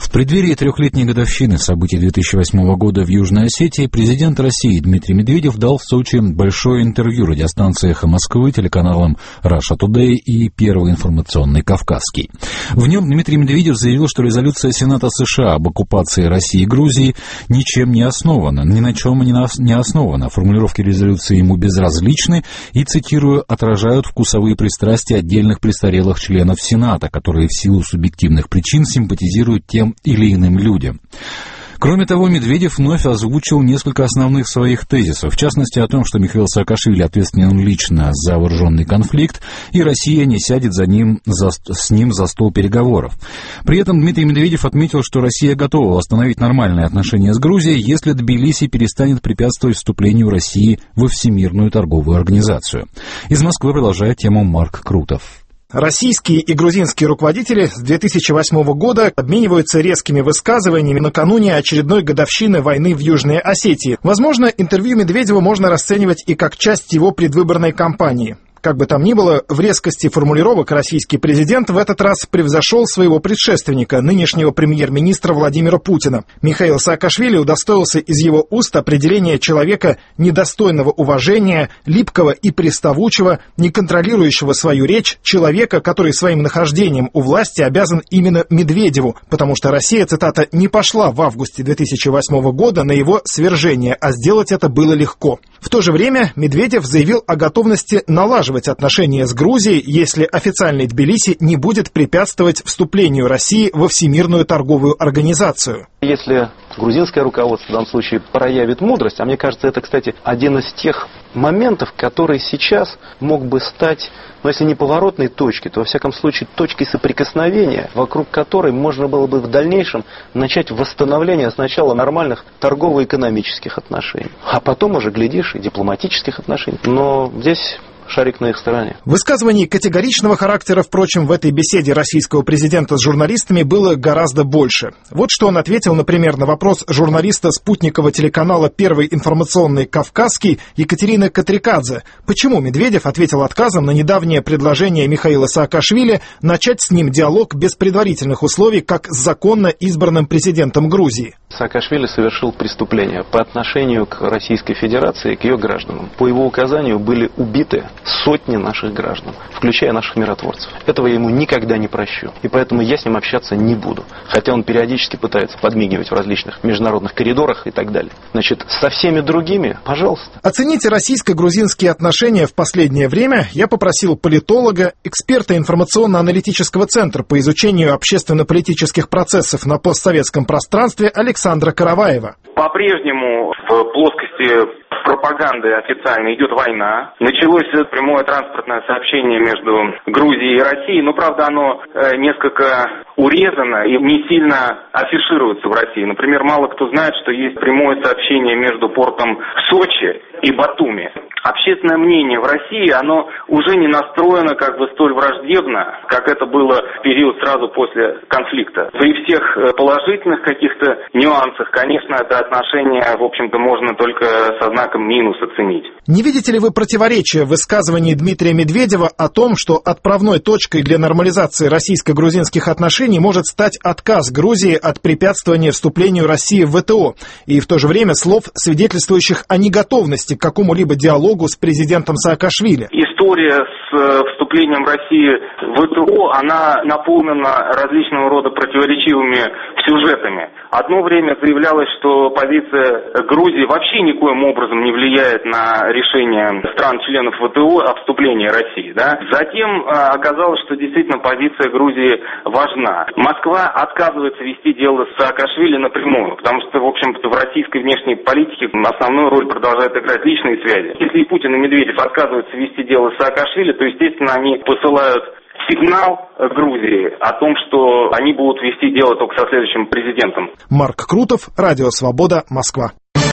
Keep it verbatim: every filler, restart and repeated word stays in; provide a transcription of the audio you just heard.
В преддверии трехлетней годовщины событий две тысячи восьмого года в Южной Осетии президент России Дмитрий Медведев дал в Сочи большое интервью радиостанции «Эхо Москвы», телеканалам Russia Today и Первый информационный Кавказский. В нем Дмитрий Медведев заявил, что резолюция Сената США об оккупации России и Грузии ничем не основана, ни на чем не основана. Формулировки резолюции ему безразличны и, цитирую, отражают вкусовые пристрастия отдельных престарелых членов Сената, которые в силу субъективных причин симпатизируют тем или иным людям. Кроме того, Медведев вновь озвучил несколько основных своих тезисов, в частности о том, что Михаил Саакашвили ответственен лично за вооруженный конфликт, и Россия не сядет за ним, за, с ним за стол переговоров. При этом Дмитрий Медведев отметил, что Россия готова восстановить нормальные отношения с Грузией, если Тбилиси перестанет препятствовать вступлению России во Всемирную торговую организацию. Из Москвы продолжает тему Марк Крутов. Российские и грузинские руководители с две тысячи восьмого года обмениваются резкими высказываниями накануне очередной годовщины войны в Южной Осетии. Возможно, интервью Медведева можно расценивать и как часть его предвыборной кампании. Как бы там ни было, в резкости формулировок российский президент в этот раз превзошел своего предшественника, нынешнего премьер-министра Владимира Путина. Михаил Саакашвили удостоился из его уст определения человека недостойного уважения, липкого и приставучего, не контролирующего свою речь, человека, который своим нахождением у власти обязан именно Медведеву, потому что Россия, цитата, «не пошла в августе две тысячи восьмого года на его свержение, а сделать это было легко». В то же время Медведев заявил о готовности налаживать отношения с Грузией, если официальный Тбилиси не будет препятствовать вступлению России во Всемирную торговую организацию. Если грузинское руководство в данном случае проявит мудрость, а мне кажется, это, кстати, один из тех моментов, который сейчас мог бы стать, ну, если не поворотной точкой, то, во всяком случае, точкой соприкосновения, вокруг которой можно было бы в дальнейшем начать восстановление сначала нормальных торгово-экономических отношений, а потом уже, глядишь, и дипломатических отношений. Но здесь шарик на их стороне. Высказываний категоричного характера, впрочем, в этой беседе российского президента с журналистами было гораздо больше. Вот что он ответил, например, на вопрос журналиста спутникового телеканала «Первый информационный Кавказский» Екатерины Катрикадзе. Почему Медведев ответил отказом на недавнее предложение Михаила Саакашвили начать с ним диалог без предварительных условий, как с законно избранным президентом Грузии? Саакашвили совершил преступление по отношению к Российской Федерации и к ее гражданам. По его указанию были убиты сотни наших граждан, включая наших миротворцев. Этого я ему никогда не прощу. И поэтому я с ним общаться не буду. Хотя он периодически пытается подмигивать в различных международных коридорах и так далее. Значит, со всеми другими, пожалуйста. Оцените российско-грузинские отношения в последнее время я попросил политолога, эксперта информационно-аналитического центра по изучению общественно-политических процессов на постсоветском пространстве Александра Караваева. По-прежнему в плоскости пропаганды официально идет война. Началось прямое транспортное сообщение между Грузией и Россией, но, правда, оно несколько урезано и не сильно афишируется в России. Например, мало кто знает, что есть прямое сообщение между портом в Сочи и Батуми. Общественное мнение в России, оно уже не настроено как бы столь враждебно, как это было в период сразу после конфликта. При всех положительных каких-то нюансах, конечно, это отношение, в общем-то, можно только со знаком минус оценить. Не видите ли вы противоречия в высказывании Дмитрия Медведева о том, что отправной точкой для нормализации российско-грузинских отношений может стать отказ Грузии от препятствования вступлению России в вэ тэ о, и в то же время слов, свидетельствующих о неготовности к какому-либо диалогу с президентом Саакашвили? История с вступлением России в вэ тэ о, она наполнена различного рода противоречивыми сюжетами. Одно время заявлялось, что позиция Грузии вообще никоим образом не влияет на решение стран-членов вэ тэ о о вступлении России. Да? Затем а, оказалось, что действительно позиция Грузии важна. Москва отказывается вести дело с Саакашвили напрямую, потому что, в общем-то, в российской внешней политике основную роль продолжают играть личные связи. Если и Путин, и Медведев отказываются вести дело с Саакашвили, то, естественно, они посылают сигнал Грузии о том, что они будут вести дело только со следующим президентом. Марк Крутов, Радио Свобода, Москва.